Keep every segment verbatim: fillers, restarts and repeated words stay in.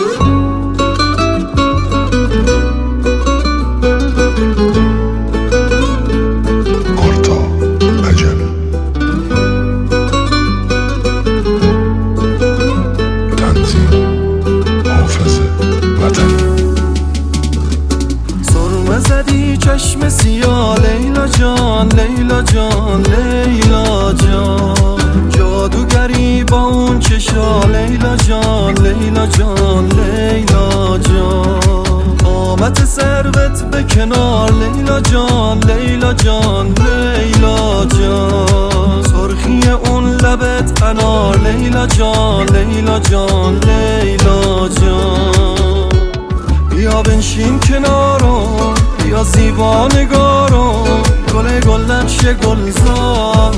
چشم سیاه لیلا جان لیلا جان لیلا جان، جادوگری با اون چشا لیلا جان لیلا جان لیلا جان، قامت ثروت به کنار لیلا جان لیلا جان لیلا جان، سرخی اون لبت انار لیلا جان لیلا جان لیلا جان، بیا بنشین کنارم بیا زیبا نگارم، گل گل نقش گلزار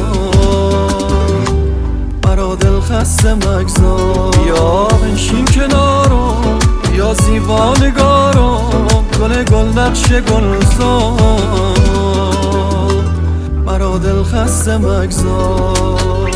مرا دل خسته مگذار، بیا بنشین کنارم بیا زیبا نگارم، گل گل نقش گلزار مرا دل خسته مگذار.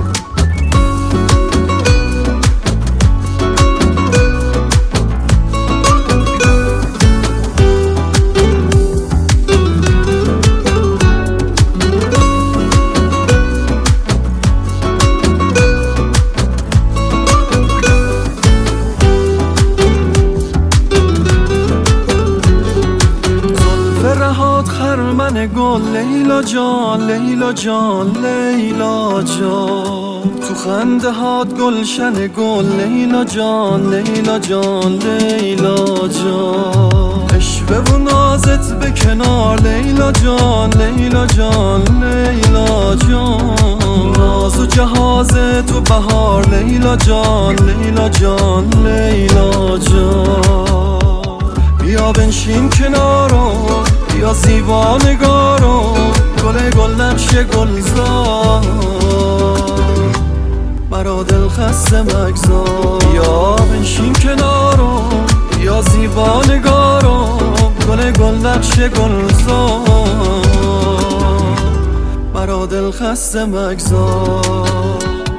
خرمن گل لیلا جان لیلا جان لیلا جان، تو خنده هات گلشن گل لیلا جان لیلا جان لیلا جان، عشوه و نازت به کنار لیلا جان لیلا جان لیلا جان، ناز و جهازت تو بهار لیلا جان لیلا جان لیلا جان، بیا بنشین کنارم بیا زیبا نگارم، گل گل نقش گلزار مرا دل خسته مگذار، بیا بنشین کنارم بیا زیبا نگارم، گل گل نقش گلزار مرا دل خسته مگذار.